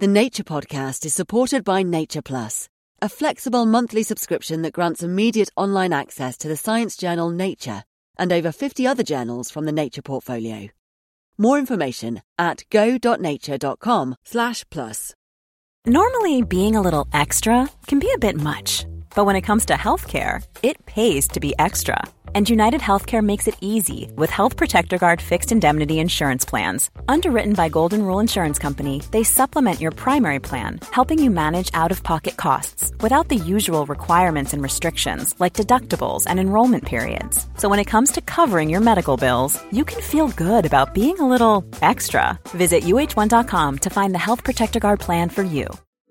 The Nature Podcast is supported by Nature Plus, a flexible monthly subscription that grants immediate online access to the science journal Nature and over 50 other journals from the Nature portfolio. More information at go.nature.com/plus. Normally, being a little extra can be a bit much, but when it comes to healthcare, it pays to be extra. And United Healthcare makes it easy with Health Protector Guard fixed indemnity insurance plans. Underwritten by Golden Rule Insurance Company, they supplement your primary plan, helping you manage out-of-pocket costs without the usual requirements and restrictions like deductibles and enrollment periods. So when it comes to covering your medical bills, you can feel good about being a little extra. Visit uh1.com to find the Health Protector Guard plan for you.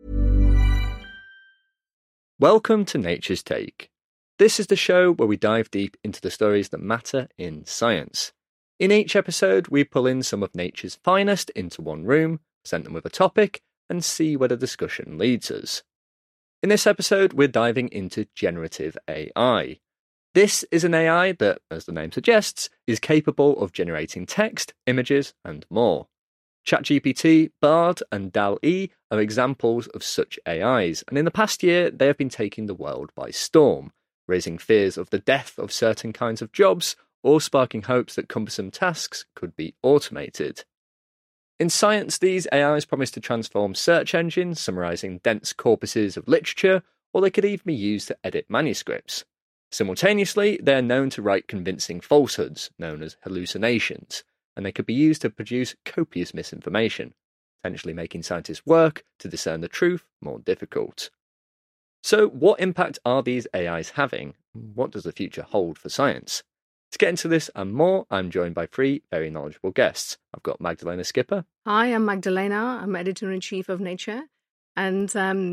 Welcome to Nature's Take. This is the show where we dive deep into the stories that matter in science. In each episode, we pull in some of nature's finest into one room, present them with a topic, and see where the discussion leads us. In this episode, we're diving into generative AI. This is an AI that, as the name suggests, is capable of generating text, images, and more. ChatGPT, Bard, and DALL-E are examples of such AIs, and in the past year, they have been taking the world by storm, raising fears of the death of certain kinds of jobs or sparking hopes that cumbersome tasks could be automated. In science, these AIs promise to transform search engines, summarising dense corpuses of literature, or they could even be used to edit manuscripts. Simultaneously, they are known to write convincing falsehoods, known as hallucinations, and they could be used to produce copious misinformation, potentially making scientists' work to discern the truth more difficult. So, what impact are these AIs having? What does the future hold for science? To get into this and more, I'm joined by three very knowledgeable guests. I've got Magdalena Skipper. Hi, I'm Magdalena. I'm editor-in-chief of Nature. And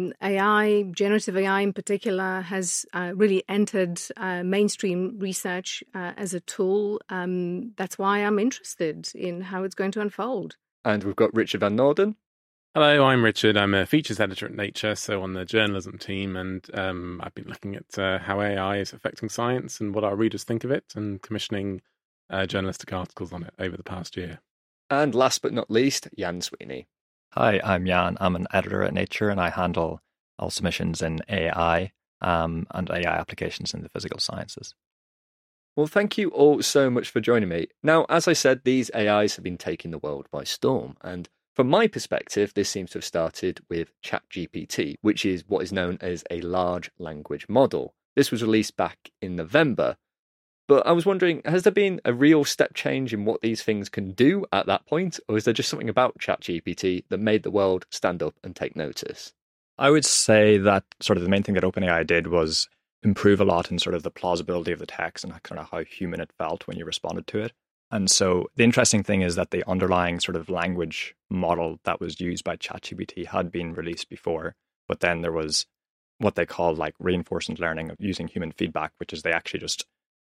AI, generative AI in particular, has really entered mainstream research as a tool. That's why I'm interested in how it's going to unfold. And we've got Richard Van Noorden. Hello, I'm Richard. I'm a features editor at Nature, so on the journalism team, and I've been looking at how AI is affecting science and what our readers think of it, and commissioning journalistic articles on it over the past year. And last but not least, Jan Sweeney. Hi, I'm Jan. I'm an editor at Nature, and I handle all submissions in AI and AI applications in the physical sciences. Well, thank you all so much for joining me. Now, as I said, these AIs have been taking the world by storm, and from my perspective, this seems to have started with ChatGPT, which is what is known as a large language model. This was released back in November. But I was wondering, has there been a real step change in what these things can do at that point? Or is there just something about ChatGPT that made the world stand up and take notice? I would say that sort of the main thing that OpenAI did was improve a lot in sort of the plausibility of the text and kind of how human it felt when you responded to it. And so the interesting thing is that the underlying sort of language model that was used by ChatGPT had been released before, but then there was what they call like reinforcement learning using human feedback, which is they actually just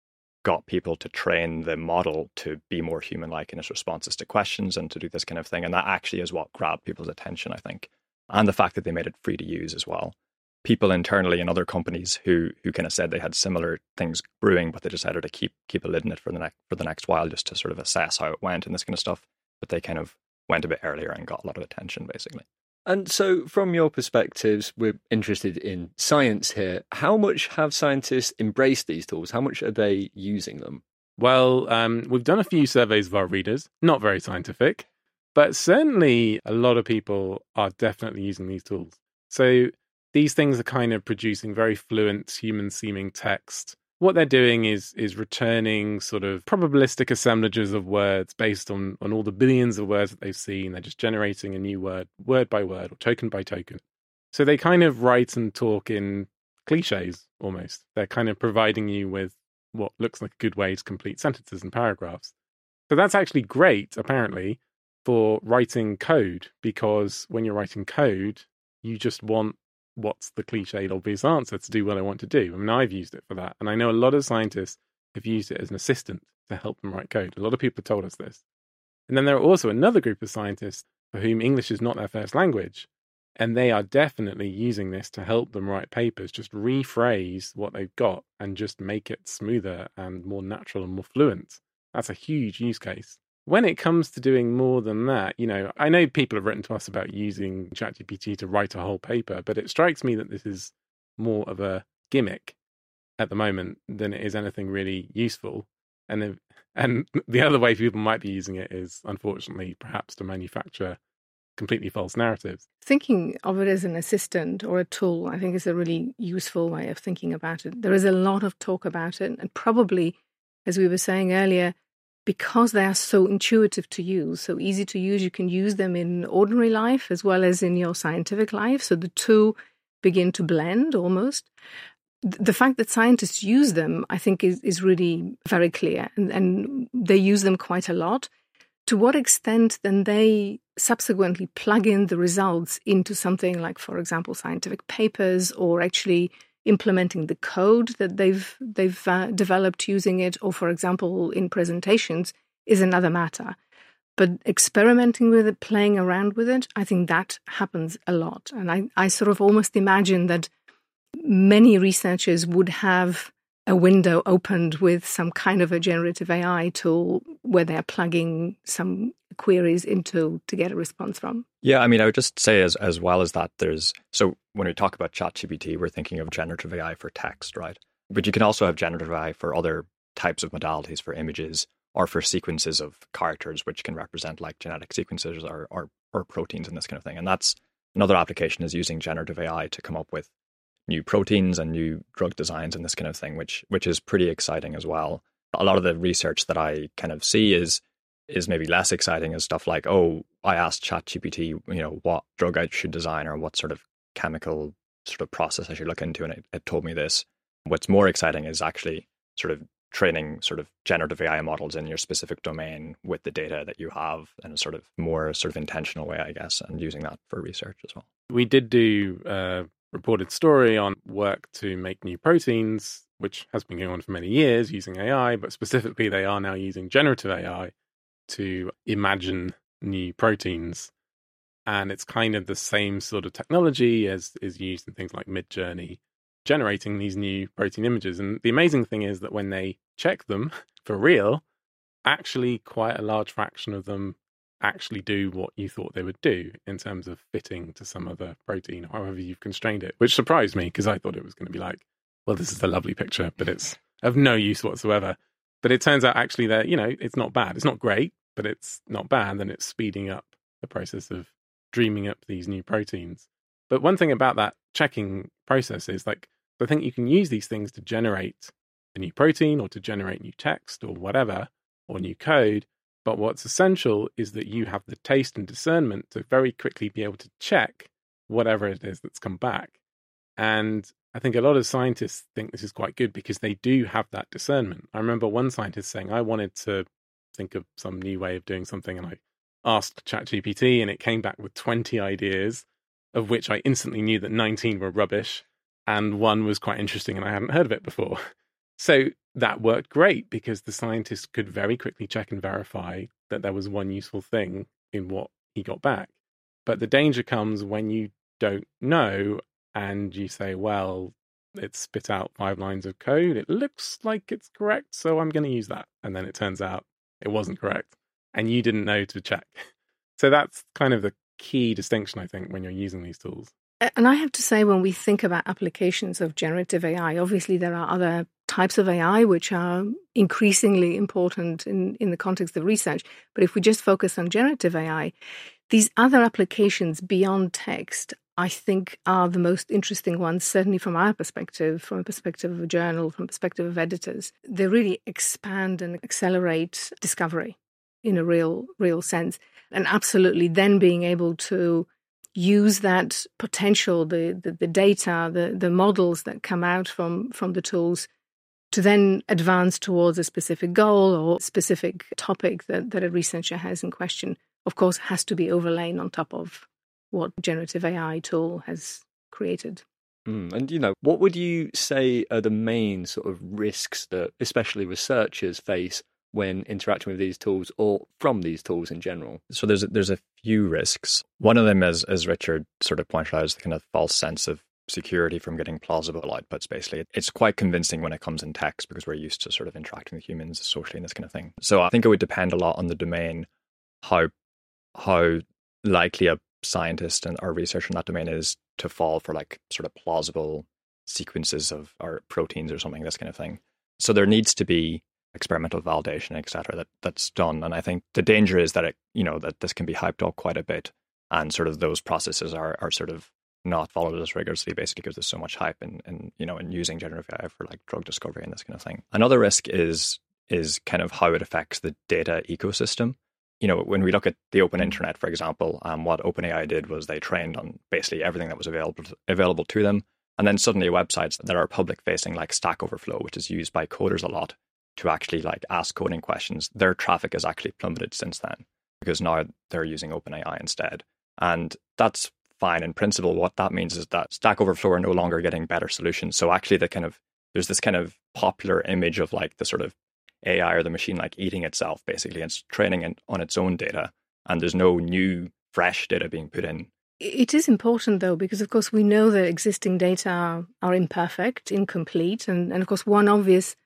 got people to train the model to be more human-like in its responses to questions and to do this kind of thing. And that actually is what grabbed people's attention, I think. And the fact that they made it free to use as well. People internally in other companies who kind of said they had similar things brewing, but they decided to keep a lid on it for the next while just to sort of assess how it went and this kind of stuff. But they kind of went a bit earlier and got a lot of attention, basically. And so from your perspectives, we're interested in science here. How much have scientists embraced these tools? How much are they using them? Well, we've done a few surveys of our readers, not very scientific, but certainly a lot of people are definitely using these tools. So these things are kind of producing very fluent, human-seeming text. What they're doing is returning sort of probabilistic assemblages of words based on all the billions of words that they've seen. They're just generating a new word by word, or token by token. So they kind of write and talk in cliches, almost. They're kind of providing you with what looks like a good way to complete sentences and paragraphs. So that's actually great, apparently, for writing code, because when you're writing code, you just want what's the cliched obvious answer to do what I want to do. I mean, I've used it for that. And I know a lot of scientists have used it as an assistant to help them write code. A lot of people have told us this. And then there are also another group of scientists for whom English is not their first language. And they are definitely using this to help them write papers, just rephrase what they've got and just make it smoother and more natural and more fluent. That's a huge use case. when it comes to doing more than that, I know people have written to us about using ChatGPT to write a whole paper, but it strikes me that this is more of a gimmick at the moment than it is anything really useful. And the other way people might be using it is, unfortunately, perhaps to manufacture completely false narratives. Thinking of it as an assistant or a tool, I think, is a really useful way of thinking about it. There is a lot of talk about it, and probably, as we were saying earlier, because they are so intuitive to use, so easy to use, you can use them in ordinary life as well as in your scientific life. So the two begin to blend almost. The fact that scientists use them, I think, is really very clear, and they use them quite a lot. To what extent then they subsequently plug in the results into something like, for example, scientific papers, or actually implementing the code that they've developed using it, or, for example, in presentations, is another matter. But experimenting with it, playing around with it, I think that happens a lot. And I sort of almost imagine that many researchers would have a window opened with some kind of a generative AI tool where they're plugging some queries into to get a response from. Yeah, I mean, I would just say as well as that, so when we talk about ChatGPT, we're thinking of generative AI for text, right? But you can also have generative AI for other types of modalities, for images or for sequences of characters, which can represent like genetic sequences or proteins and this kind of thing. And that's another application, is using generative AI to come up with new proteins and new drug designs and this kind of thing, which is pretty exciting as well. A lot of the research that I kind of see is maybe less exciting, as stuff like, oh, I asked ChatGPT, what drug I should design or what sort of chemical sort of process I should look into, and it told me this. What's more exciting is actually sort of training sort of generative AI models in your specific domain with the data that you have in a sort of more sort of intentional way, I guess, and using that for research as well. We did do a reported story on work to make new proteins, which has been going on for many years using AI, but specifically they are now using generative AI to imagine new proteins. And it's kind of the same sort of technology as is used in things like Midjourney, generating these new protein images. And the amazing thing is that when they check them for real, actually quite a large fraction of them actually do what you thought they would do in terms of fitting to some other protein, however you've constrained it, which surprised me because I thought it was going to be like, well, this is a lovely picture, but it's of no use whatsoever. But it turns out actually that, it's not bad. It's not great, but it's not bad. And it's speeding up the process of dreaming up these new proteins. But one thing about that checking process is I think you can use these things to generate a new protein or to generate new text or whatever, or new code. But what's essential is that you have the taste and discernment to very quickly be able to check whatever it is that's come back. And I think a lot of scientists think this is quite good because they do have that discernment. I remember one scientist saying, I wanted to think of some new way of doing something, and I asked ChatGPT and it came back with 20 ideas, of which I instantly knew that 19 were rubbish and one was quite interesting and I hadn't heard of it before. So that worked great because the scientist could very quickly check and verify that there was one useful thing in what he got back. But the danger comes when you don't know and you say, well, it spit out 5 lines of code. It looks like it's correct, so I'm going to use that. And then it turns out it wasn't correct and you didn't know to check. So that's kind of the key distinction, I think, when you're using these tools. And I have to say, when we think about applications of generative AI, obviously there are other types of AI which are increasingly important in the context of research. But if we just focus on generative AI, these other applications beyond text, I think, are the most interesting ones, certainly from our perspective, from a perspective of a journal, from a perspective of editors. They really expand and accelerate discovery in a real sense. And absolutely then being able to use that potential, the data, the models that come out from the tools to then advance towards a specific goal or specific topic that a researcher has in question, of course, has to be overlain on top of what generative AI tool has created. And, what would you say are the main sort of risks that especially researchers face when interacting with these tools or from these tools in general? So there's a few risks. One of them, as Richard sort of pointed out, is the kind of false sense of security from getting plausible outputs, basically. It's quite convincing when it comes in text because we're used to sort of interacting with humans socially and this kind of thing. So I think it would depend a lot on the domain, how likely a scientist or researcher in that domain is to fall for like sort of plausible sequences of or proteins or something, this kind of thing. So there needs to be experimental validation, etc. That's done. And I think the danger is that that this can be hyped up quite a bit, and sort of those processes are sort of not followed as rigorously, basically because there's so much hype in using generative AI for like drug discovery and this kind of thing. Another risk is kind of how it affects the data ecosystem. When we look at the open internet, for example, what OpenAI did was they trained on basically everything that was available to them. And then suddenly websites that are public facing, like Stack Overflow, which is used by coders a lot to actually like ask coding questions, their traffic has actually plummeted since then because now they're using OpenAI instead. And that's fine in principle. What that means is that Stack Overflow are no longer getting better solutions. So actually there's this kind of popular image of like the sort of AI or the machine like eating itself, basically. It's training on its own data, and there's no new, fresh data being put in. It is important, though, because, of course, we know that existing data are imperfect, incomplete. And of course, one obvious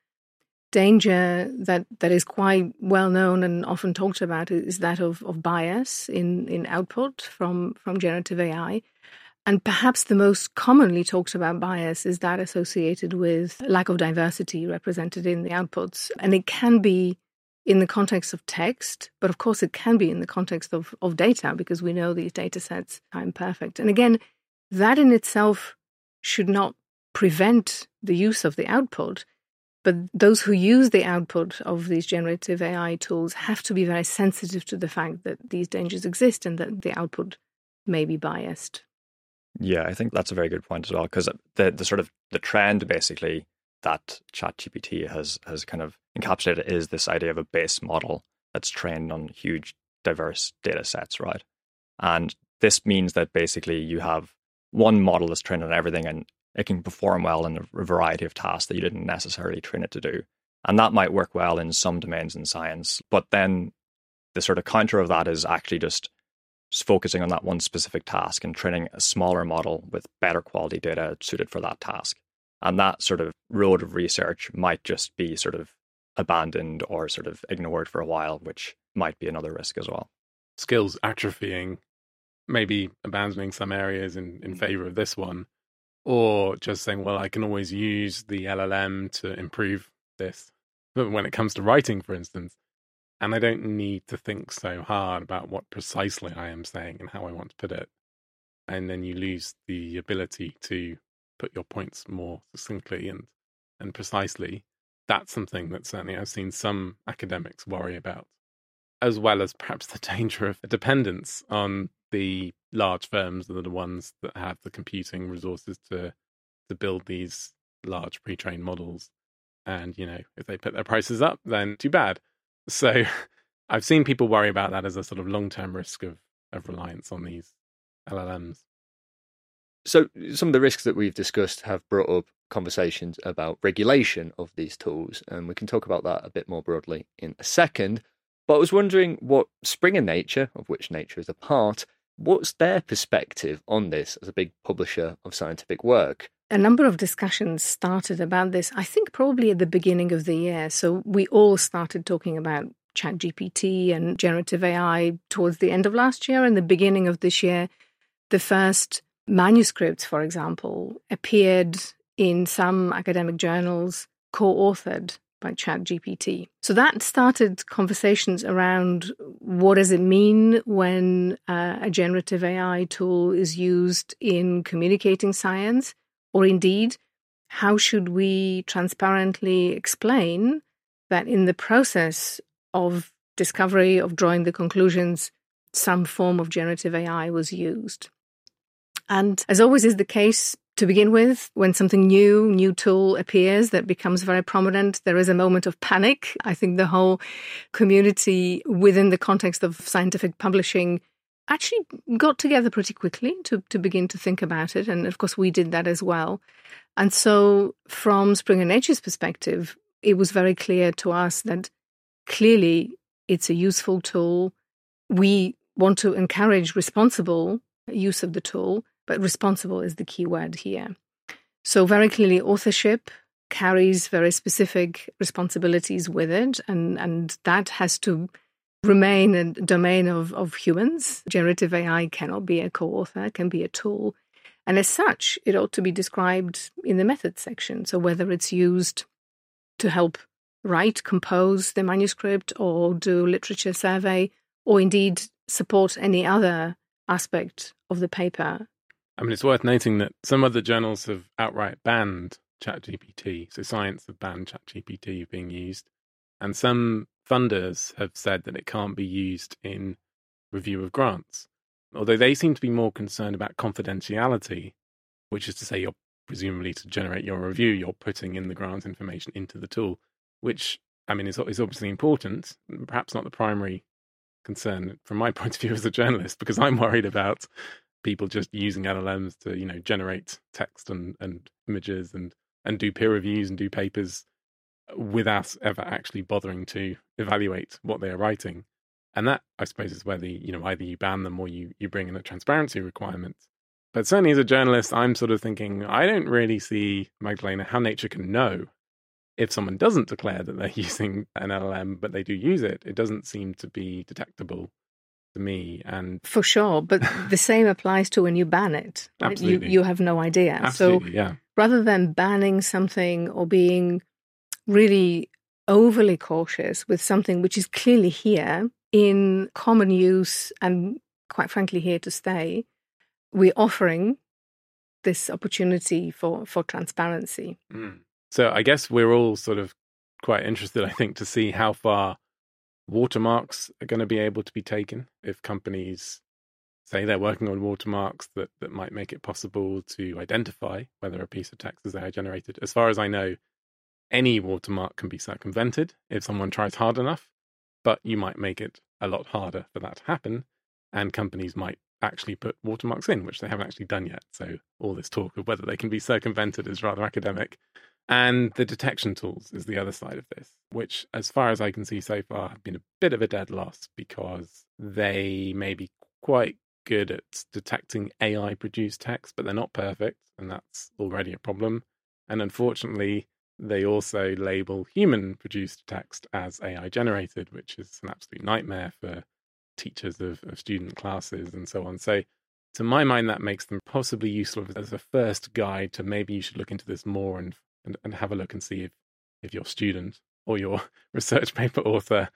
danger that is quite well known and often talked about is that of bias in output from generative AI. And perhaps the most commonly talked about bias is that associated with lack of diversity represented in the outputs. And it can be in the context of text, but of course it can be in the context of data, because we know these data sets are imperfect. And again, that in itself should not prevent the use of the output, but those who use the output of these generative AI tools have to be very sensitive to the fact that these dangers exist and that the output may be biased. Yeah, I think that's a very good point as well, because the sort of the trend basically that ChatGPT has kind of encapsulated is this idea of a base model that's trained on huge, diverse data sets, right? And this means that basically you have one model that's trained on everything, and it can perform well in a variety of tasks that you didn't necessarily train it to do. And that might work well in some domains in science, but then the sort of counter of that is actually just focusing on that one specific task and training a smaller model with better quality data suited for that task. And that sort of road of research might just be sort of abandoned or sort of ignored for a while, which might be another risk as well. Skills atrophying, maybe abandoning some areas in favor of this one, or just saying, well, I can always use the LLM to improve this. But when it comes to writing, for instance, and I don't need to think so hard about what precisely I am saying and how I want to put it. And then you lose the ability to put your points more succinctly and precisely. That's something that certainly I've seen some academics worry about, as well as perhaps the danger of a dependence on the large firms that are the ones that have the computing resources to build these large pre-trained models. And, if they put their prices up, then too bad. So I've seen people worry about that as a sort of long-term risk of reliance on these LLMs. So some of the risks that we've discussed have brought up conversations about regulation of these tools, and we can talk about that a bit more broadly in a second. But I was wondering what Springer Nature, of which Nature is a part, what's their perspective on this as a big publisher of scientific work? A number of discussions started about this, I think probably at the beginning of the year. So we all started talking about ChatGPT and generative AI towards the end of last year and the beginning of this year. The first manuscripts, for example, appeared in some academic journals co-authored by ChatGPT. So that started conversations around what does it mean when a generative AI tool is used in communicating science, or indeed, how should we transparently explain that in the process of discovery, of drawing the conclusions, some form of generative AI was used? And as always is the case, to begin with, when something new tool appears that becomes very prominent, there is a moment of panic. I think the whole community within the context of scientific publishing actually got together pretty quickly to begin to think about it. And of course, we did that as well. And so from Springer Nature's perspective, it was very clear to us that clearly it's a useful tool. We want to encourage responsible use of the tool, but responsible is the key word here. So very clearly, authorship carries very specific responsibilities with it, and that has to remain a domain of humans. Generative AI cannot be a co-author, it can be a tool. And as such, it ought to be described in the methods section. So whether it's used to help write, compose the manuscript, or do literature survey, or indeed support any other aspect of the paper. I mean, it's worth noting that some other journals have outright banned ChatGPT. So Science have banned ChatGPT being used. And some funders have said that it can't be used in review of grants. Although they seem to be more concerned about confidentiality, which is to say you're presumably to generate your review, you're putting in the grant information into the tool, which, I mean, is obviously important, perhaps not the primary concern from my point of view as a journalist, because I'm worried about people just using LLMs to, generate text and images and do peer reviews and do papers without ever actually bothering to evaluate what they are writing. And that, I suppose, is where either you ban them or you bring in a transparency requirement. But certainly as a journalist, I'm sort of thinking, I don't really see, Magdalena, how Nature can know if someone doesn't declare that they're using an LLM, but they do use it. It doesn't seem to be detectable to me. And for sure, but the same applies to when you ban it. Right? Absolutely. You have no idea. Absolutely, yeah. Rather than banning something or being really overly cautious with something which is clearly here in common use and quite frankly here to stay, we're offering this opportunity for transparency. So I guess we're all sort of quite interested, I think, to see how far watermarks are going to be able to be taken. If companies say they're working on watermarks that might make it possible to identify whether a piece of text is AI generated. As far as I know, any watermark can be circumvented if someone tries hard enough, but you might make it a lot harder for that to happen, and companies might actually put watermarks in, which they haven't actually done yet. So all this talk of whether they can be circumvented is rather academic. And the detection tools is the other side of this, which, as far as I can see so far, have been a bit of a dead loss because they may be quite good at detecting AI-produced text, but they're not perfect, and that's already a problem. And unfortunately, they also label human-produced text as AI-generated, which is an absolute nightmare for teachers of student classes and so on. So to my mind, that makes them possibly useful as a first guide to maybe you should look into this more and have a look and see if your student or your research paper author,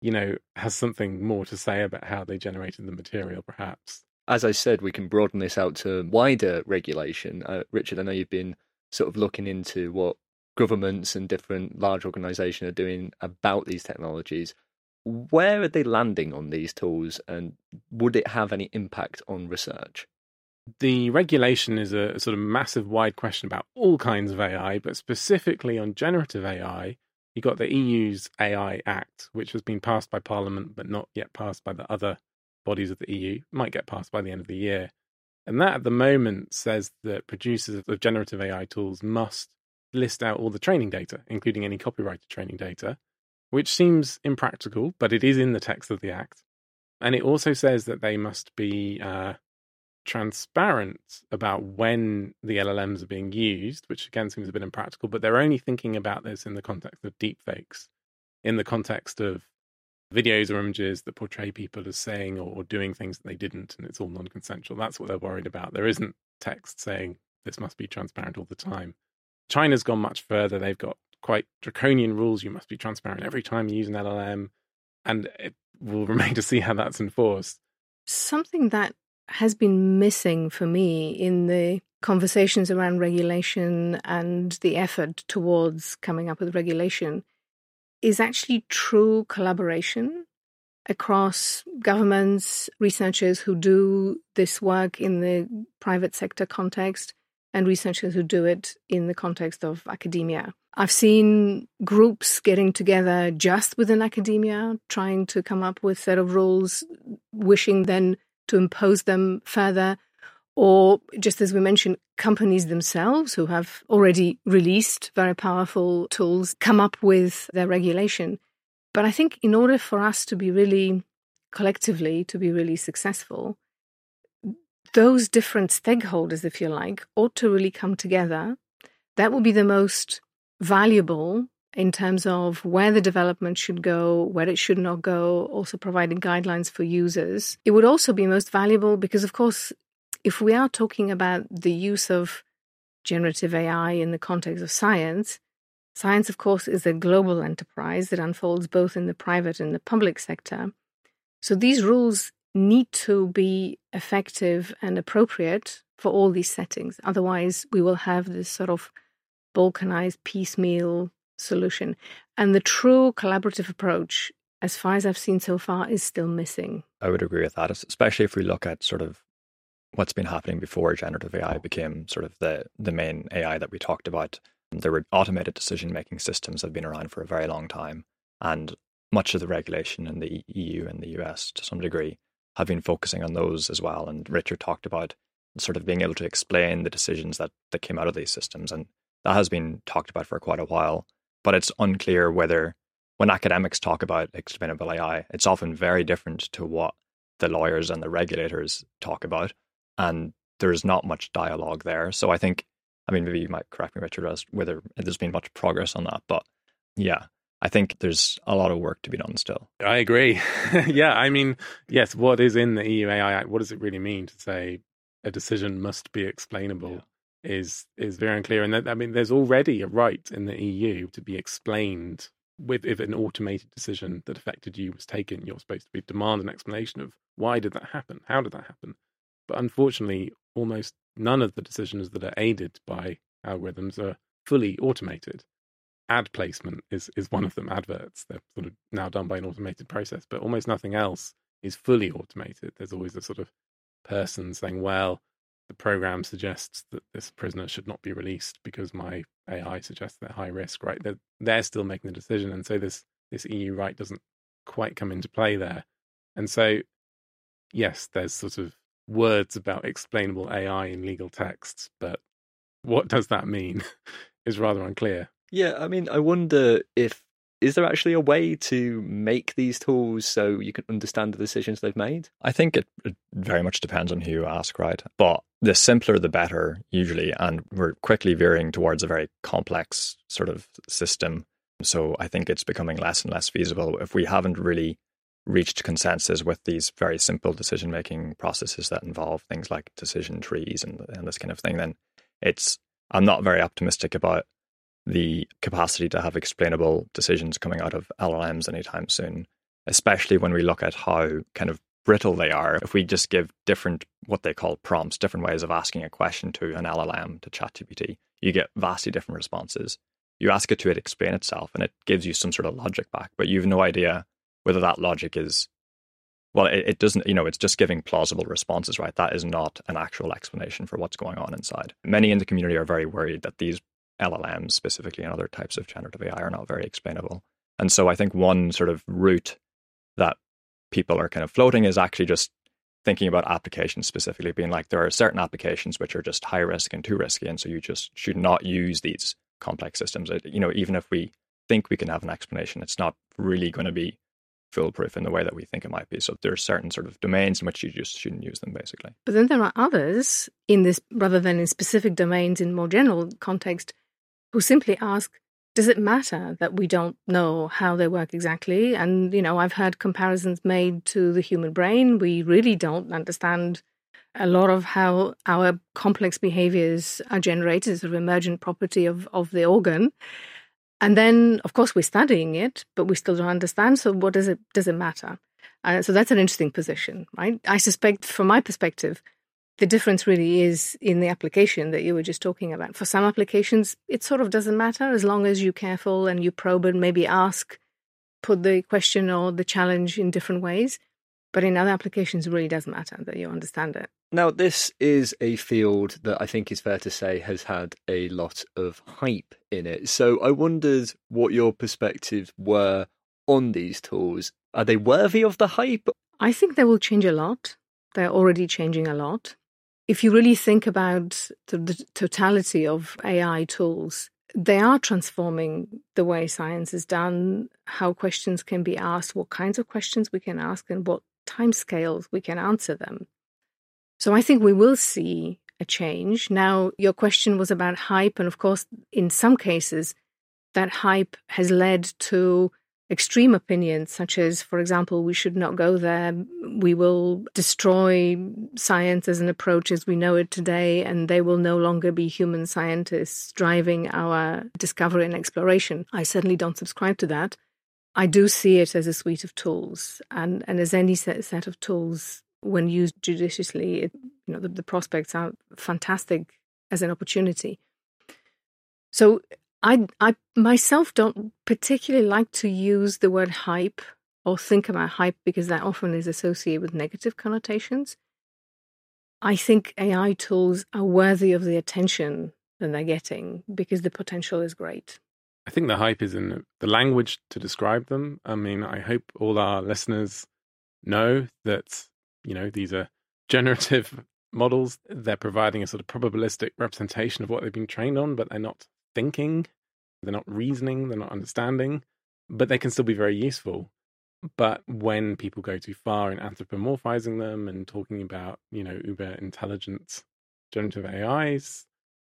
has something more to say about how they generated the material, perhaps. As I said, we can broaden this out to wider regulation. Richard, I know you've been sort of looking into what governments and different large organisations are doing about these technologies. Where are they landing on these tools, and would it have any impact on research? The regulation is a sort of massive, wide question about all kinds of AI, but specifically on generative AI, you got the EU's AI Act, which has been passed by Parliament, but not yet passed by the other bodies of the EU. It might get passed by the end of the year. And that, at the moment, says that producers of generative AI tools must list out all the training data, including any copyrighted training data, which seems impractical, but it is in the text of the Act. And it also says that they must be transparent about when the LLMs are being used, which again seems a bit impractical, but they're only thinking about this in the context of deepfakes, in the context of videos or images that portray people as saying or doing things that they didn't, and it's all non-consensual. That's what they're worried about. There isn't text saying this must be transparent all the time. China's gone much further. They've got quite draconian rules. You must be transparent every time you use an LLM, and it will remain to see how that's enforced. Something that has been missing for me in the conversations around regulation and the effort towards coming up with regulation is actually true collaboration across governments, researchers who do this work in the private sector context, and researchers who do it in the context of academia. I've seen groups getting together just within academia, trying to come up with a set of rules, wishing then to impose them further, or just as we mentioned, companies themselves who have already released very powerful tools come up with their regulation. But I think in order for us to be really collectively, to be really successful, those different stakeholders, if you like, ought to really come together. That would be the most valuable in terms of where the development should go, where it should not go, also providing guidelines for users. It would also be most valuable because, of course, if we are talking about the use of generative AI in the context of science, science, of course, is a global enterprise that unfolds both in the private and the public sector. So these rules need to be effective and appropriate for all these settings. Otherwise, we will have this sort of balkanized, piecemeal solution. And the true collaborative approach, as far as I've seen so far, is still missing. I would agree with that, especially if we look at sort of what's been happening before generative AI became sort of the main AI that we talked about. There were automated decision-making systems that have been around for a very long time. And much of the regulation in the EU and the US, to some degree, have been focusing on those as well. And Richard talked about sort of being able to explain the decisions that came out of these systems. And that has been talked about for quite a while. But it's unclear whether, when academics talk about explainable AI, it's often very different to what the lawyers and the regulators talk about. And there's not much dialogue there. So I think, I mean, maybe you might correct me, Richard, as whether there's been much progress on that. But yeah, I think there's a lot of work to be done still. I agree. Yeah, I mean, yes, what is in the EU AI Act? What does it really mean to say a decision must be explainable? Yeah. is very unclear. And that, I mean, there's already a right in the EU to be explained if an automated decision that affected you was taken. You're supposed to be demand an explanation of why did that happen? How did that happen? But unfortunately, almost none of the decisions that are aided by algorithms are fully automated. Ad placement is one of them, adverts. They're sort of now done by an automated process, but almost nothing else is fully automated. There's always a sort of person saying, well, the program suggests that this prisoner should not be released because my AI suggests they're high risk, right? They're still making the decision. And so this EU right doesn't quite come into play there. And so, yes, there's sort of words about explainable AI in legal texts, but what does that mean is rather unclear. Yeah, I mean, I wonder is there actually a way to make these tools so you can understand the decisions they've made? I think it very much depends on who you ask, right? But the simpler the better, usually, and we're quickly veering towards a very complex sort of system. So I think it's becoming less and less feasible if we haven't really reached consensus with these very simple decision-making processes that involve things like decision trees and this kind of thing. Then I'm not very optimistic about the capacity to have explainable decisions coming out of LLMs anytime soon, especially when we look at how kind of brittle they are. If we just give different, what they call prompts, different ways of asking a question to an LLM, to ChatGPT, you get vastly different responses. You ask it to explain itself and it gives you some sort of logic back, but you have no idea whether that logic is, well, it doesn't, it's just giving plausible responses, right? That is not an actual explanation for what's going on inside. Many in the community are very worried that these LLMs specifically and other types of generative AI are not very explainable. And so I think one sort of route that people are kind of floating is actually just thinking about applications specifically, being like, there are certain applications which are just high risk and too risky, and so you just should not use these complex systems. Even if we think we can have an explanation, it's not really going to be foolproof in the way that we think it might be. So there are certain sort of domains in which you just shouldn't use them, basically. But then there are others in this, rather than in specific domains in more general context, who simply ask, does it matter that we don't know how they work exactly? And, I've heard comparisons made to the human brain. We really don't understand a lot of how our complex behaviors are generated, as an emergent property of the organ. And then, of course, we're studying it, but we still don't understand. So what does it matter? So that's an interesting position, right? I suspect, from my perspective, the difference really is in the application that you were just talking about. For some applications, it sort of doesn't matter as long as you're careful and you probe and maybe put the question or the challenge in different ways. But in other applications, it really does matter that you understand it. Now, this is a field that I think is fair to say has had a lot of hype in it. So I wondered what your perspectives were on these tools. Are they worthy of the hype? I think they will change a lot. They're already changing a lot. If you really think about the totality of AI tools, they are transforming the way science is done, how questions can be asked, what kinds of questions we can ask, and what timescales we can answer them. So I think we will see a change. Now, your question was about hype, and of course, in some cases, that hype has led to extreme opinions, such as, for example, we should not go there, we will destroy science as an approach as we know it today, and they will no longer be human scientists driving our discovery and exploration. I certainly don't subscribe to that. I do see it as a suite of tools, and as any set of tools, when used judiciously, the prospects are fantastic as an opportunity. So I myself don't particularly like to use the word hype or think about hype because that often is associated with negative connotations. I think AI tools are worthy of the attention that they're getting because the potential is great. I think the hype is in the language to describe them. I mean, I hope all our listeners know that, these are generative models. They're providing a sort of probabilistic representation of what they've been trained on, but they're not thinking, they're not reasoning, they're not understanding, but they can still be very useful. But when people go too far in anthropomorphizing them and talking about, uber intelligent generative AIs,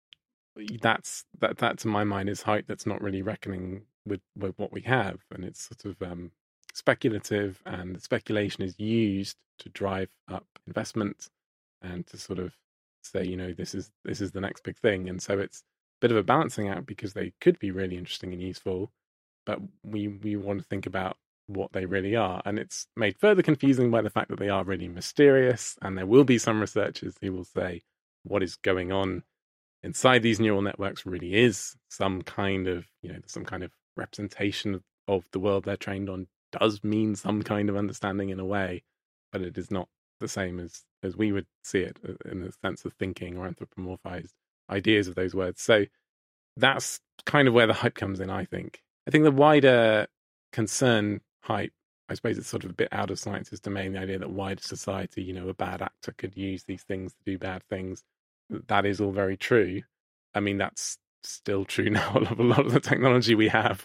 that to my mind is hype that's not really reckoning with what we have. And it's sort of speculative, and the speculation is used to drive up investment and to sort of say, this is the next big thing. And so it's a bit of a balancing act because they could be really interesting and useful, but we want to think about what they really are. And it's made further confusing by the fact that they are really mysterious, and there will be some researchers who will say what is going on inside these neural networks really is some kind of representation of the world they're trained on, does mean some kind of understanding in a way, but it is not the same as we would see it in the sense of thinking or anthropomorphized ideas of those words. So that's kind of where the hype comes in, I think. I think the wider concern hype, I suppose it's sort of a bit out of science's domain, the idea that wider society, a bad actor could use these things to do bad things. That is all very true. I mean, that's still true now of a lot of the technology we have.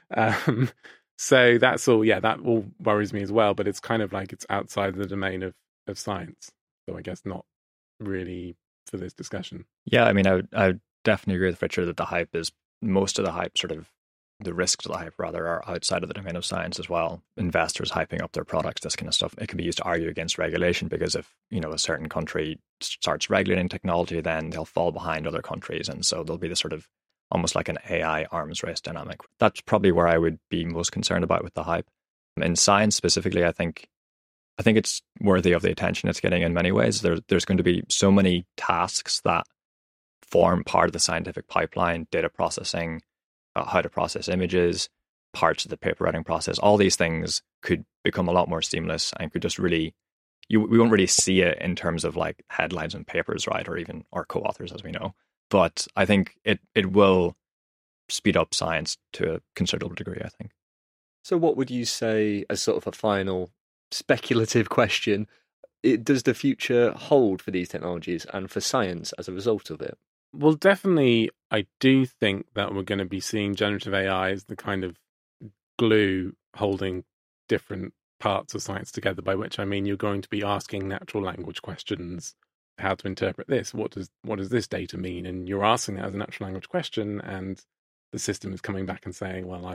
So that's all, that all worries me as well, but it's kind of like it's outside the domain of science. So I guess not really for this discussion. Yeah, I mean, I would definitely agree with Richard that most of the hype, sort of the risks to the hype rather, are outside of the domain of science as well. Investors hyping up their products, this kind of stuff, it can be used to argue against regulation, because if, a certain country starts regulating technology, then they'll fall behind other countries. And so there'll be this sort of almost like an AI arms race dynamic. That's probably where I would be most concerned about with the hype. In science specifically, I think it's worthy of the attention it's getting in many ways. There's going to be so many tasks that form part of the scientific pipeline: data processing, how to process images, parts of the paper writing process. All these things could become a lot more seamless and could just really, we won't really see it in terms of like headlines and papers, right? Or co-authors, as we know. But I think it will speed up science to a considerable degree, I think. So what would you say as sort of a final speculative question? Does the future hold for these technologies and for science as a result of it? Well, definitely, I do think that we're going to be seeing generative AI as the kind of glue holding different parts of science together, by which I mean you're going to be asking natural language questions, how to interpret this, what does this data mean? And you're asking that as a natural language question, and the system is coming back and saying, well,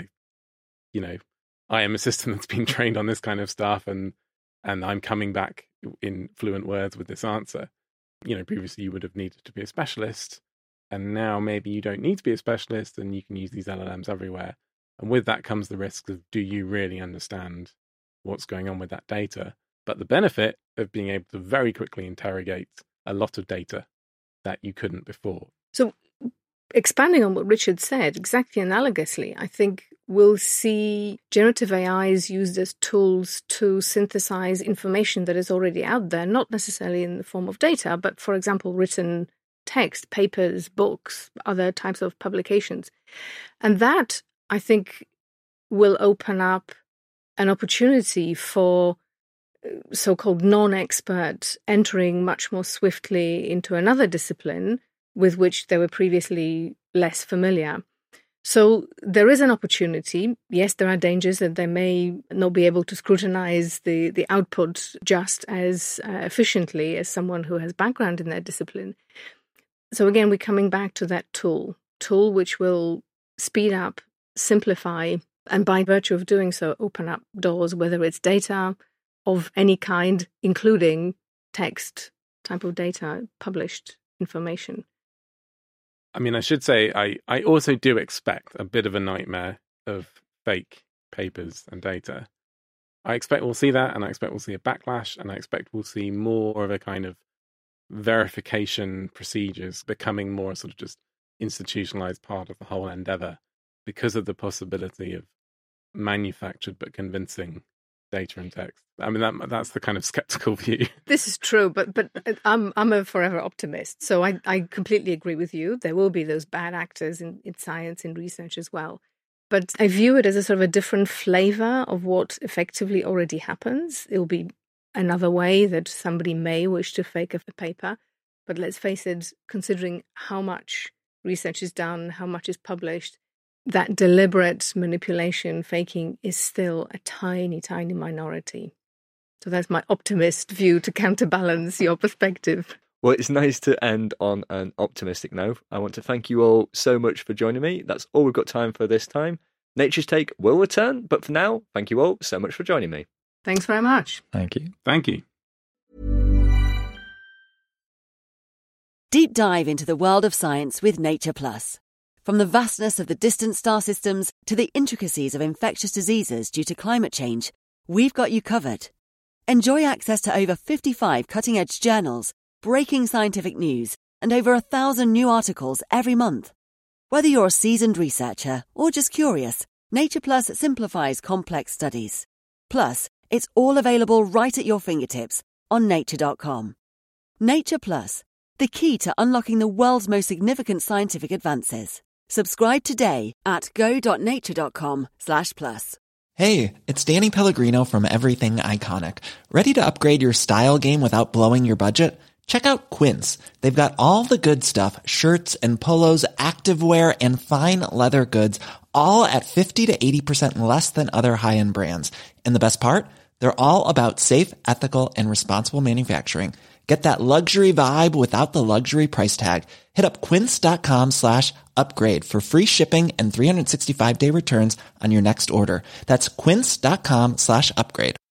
I am a system that's been trained on this kind of stuff, and I'm coming back in fluent words with this answer. Previously you would have needed to be a specialist, and now maybe you don't need to be a specialist and you can use these LLMs everywhere. And with that comes the risk of, do you really understand what's going on with that data? But the benefit of being able to very quickly interrogate a lot of data that you couldn't before. So expanding on what Richard said, exactly analogously, I think we'll see generative AIs used as tools to synthesize information that is already out there, not necessarily in the form of data, but, for example, written text, papers, books, other types of publications. And that, I think, will open up an opportunity for so-called non-expert entering much more swiftly into another discipline with which they were previously less familiar. So there is an opportunity. Yes, there are dangers that they may not be able to scrutinize the output just as efficiently as someone who has background in that discipline. So again, we're coming back to that tool which will speed up, simplify, and by virtue of doing so, open up doors, whether it's data of any kind, including text type of data, published information. I mean, I should say, I also do expect a bit of a nightmare of fake papers and data. I expect we'll see that, and I expect we'll see a backlash, and I expect we'll see more of a kind of verification procedures becoming more sort of just institutionalized part of the whole endeavor because of the possibility of manufactured but convincing data and text. I mean, that's the kind of skeptical view. This is true, but I'm a forever optimist. So I completely agree with you. There will be those bad actors in science and research as well. But I view it as a sort of a different flavor of what effectively already happens. It will be another way that somebody may wish to fake a paper. But let's face it, considering how much research is done, how much is published, that deliberate manipulation, faking, is still a tiny, tiny minority. So that's my optimist view to counterbalance your perspective. Well, it's nice to end on an optimistic note. I want to thank you all so much for joining me. That's all we've got time for this time. Nature's Take will return, but for now, thank you all so much for joining me. Thanks very much. Thank you. Thank you. Deep dive into the world of science with Nature Plus. From the vastness of the distant star systems to the intricacies of infectious diseases due to climate change, we've got you covered. Enjoy access to over 55 cutting-edge journals, breaking scientific news, and over 1,000 new articles every month. Whether you're a seasoned researcher or just curious, Nature Plus simplifies complex studies. Plus, it's all available right at your fingertips on nature.com. Nature Plus, the key to unlocking the world's most significant scientific advances. Subscribe today at go.nature.com/plus. Hey, it's Danny Pellegrino from Everything Iconic. Ready to upgrade your style game without blowing your budget? Check out Quince. They've got all the good stuff, shirts and polos, activewear, and fine leather goods, all at 50 to 80% less than other high-end brands. And the best part? They're all about safe, ethical, and responsible manufacturing. Get that luxury vibe without the luxury price tag. Hit up quince.com/upgrade for free shipping and 365-day returns on your next order. That's quince.com/upgrade.